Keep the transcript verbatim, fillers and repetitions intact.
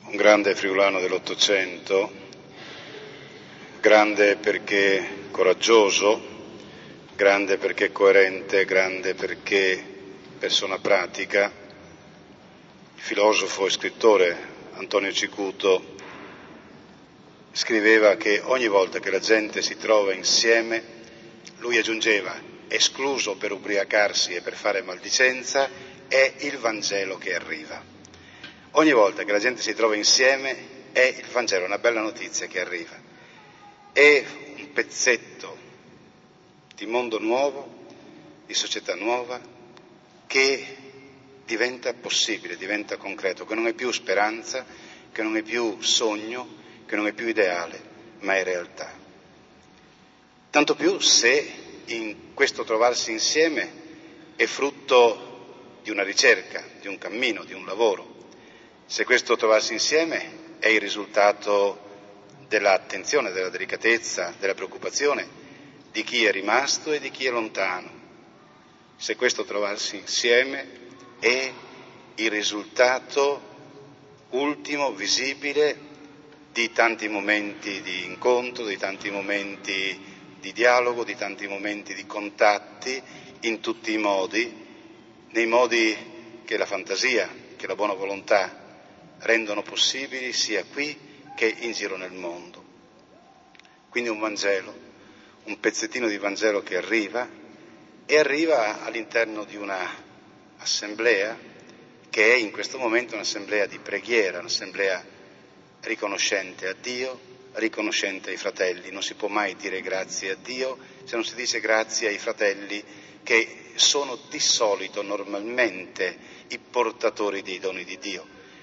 un grande friulano dell'Ottocento, grande perché coraggioso, grande perché coerente, grande perché persona pratica, il filosofo e scrittore Antonio Cicuto scriveva che ogni volta che la gente si trova insieme, lui aggiungeva, escluso per ubriacarsi e per fare maldicenza, è il Vangelo che arriva. Ogni volta che la gente si trova insieme è il Vangelo, una bella notizia che arriva. È un pezzetto di mondo nuovo, di società nuova, che diventa possibile, diventa concreto, che non è più speranza, che non è più sogno, che non è più ideale, ma è realtà. Tanto più se in questo trovarsi insieme è frutto di una ricerca, di un cammino, di un lavoro. Se questo trovarsi insieme è il risultato dell'attenzione, della delicatezza, della preoccupazione di chi è rimasto e di chi è lontano. Se questo trovarsi insieme è il risultato ultimo, visibile, di tanti momenti di incontro, di tanti momenti di dialogo, di tanti momenti di contatti in tutti i modi, nei modi che la fantasia, che la buona volontà rendono possibili sia qui che in giro nel mondo. Quindi un Vangelo, un pezzettino di Vangelo che arriva e arriva all'interno di una assemblea che è in questo momento un'assemblea di preghiera, un'assemblea riconoscente a Dio, riconoscente ai fratelli. Non si può mai dire grazie a Dio se non si dice grazie ai fratelli che sono di solito, normalmente, i portatori dei doni di Dio.